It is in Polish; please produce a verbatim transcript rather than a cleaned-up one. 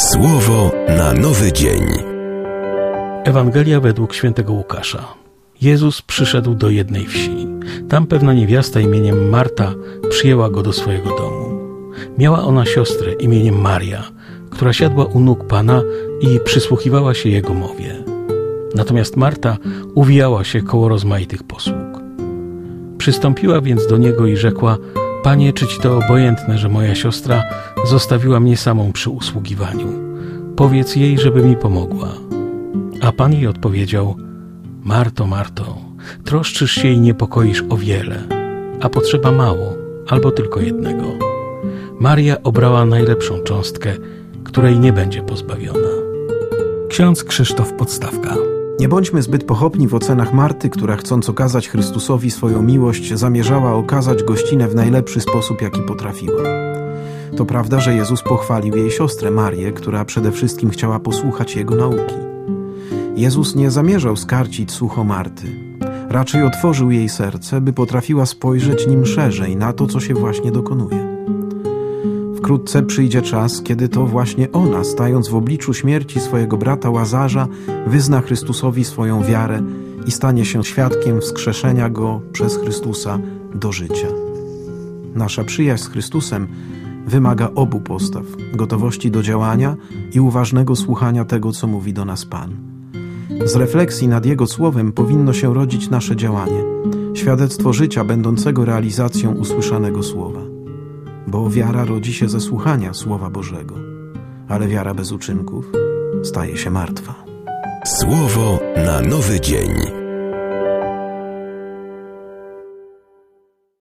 Słowo na nowy dzień. Ewangelia według świętego Łukasza. Jezus przyszedł do jednej wsi. Tam pewna niewiasta imieniem Marta przyjęła go do swojego domu. Miała ona siostrę imieniem Maria, która siadła u nóg Pana i przysłuchiwała się Jego mowie. Natomiast Marta uwijała się koło rozmaitych posług. Przystąpiła więc do Niego i rzekła: Panie, czy Ci to obojętne, że moja siostra zostawiła mnie samą przy usługiwaniu? Powiedz jej, żeby mi pomogła. A Pan jej odpowiedział: Marto, Marto, troszczysz się i niepokoisz o wiele, a potrzeba mało, albo tylko jednego. Maria obrała najlepszą cząstkę, której nie będzie pozbawiona. Ksiądz Krzysztof Podstawka. Nie bądźmy zbyt pochopni w ocenach Marty, która, chcąc okazać Chrystusowi swoją miłość, zamierzała okazać gościnę w najlepszy sposób, jaki potrafiła. To prawda, że Jezus pochwalił jej siostrę Marię, która przede wszystkim chciała posłuchać Jego nauki. Jezus nie zamierzał skarcić sucho Marty. Raczej otworzył jej serce, by potrafiła spojrzeć nim szerzej na to, co się właśnie dokonuje. Wkrótce przyjdzie czas, kiedy to właśnie ona, stając w obliczu śmierci swojego brata Łazarza, wyzna Chrystusowi swoją wiarę i stanie się świadkiem wskrzeszenia Go przez Chrystusa do życia. Nasza przyjaźń z Chrystusem wymaga obu postaw: gotowości do działania i uważnego słuchania tego, co mówi do nas Pan. Z refleksji nad Jego słowem powinno się rodzić nasze działanie, świadectwo życia będącego realizacją usłyszanego słowa. Bo wiara rodzi się ze słuchania Słowa Bożego, ale wiara bez uczynków staje się martwa. Słowo na nowy dzień.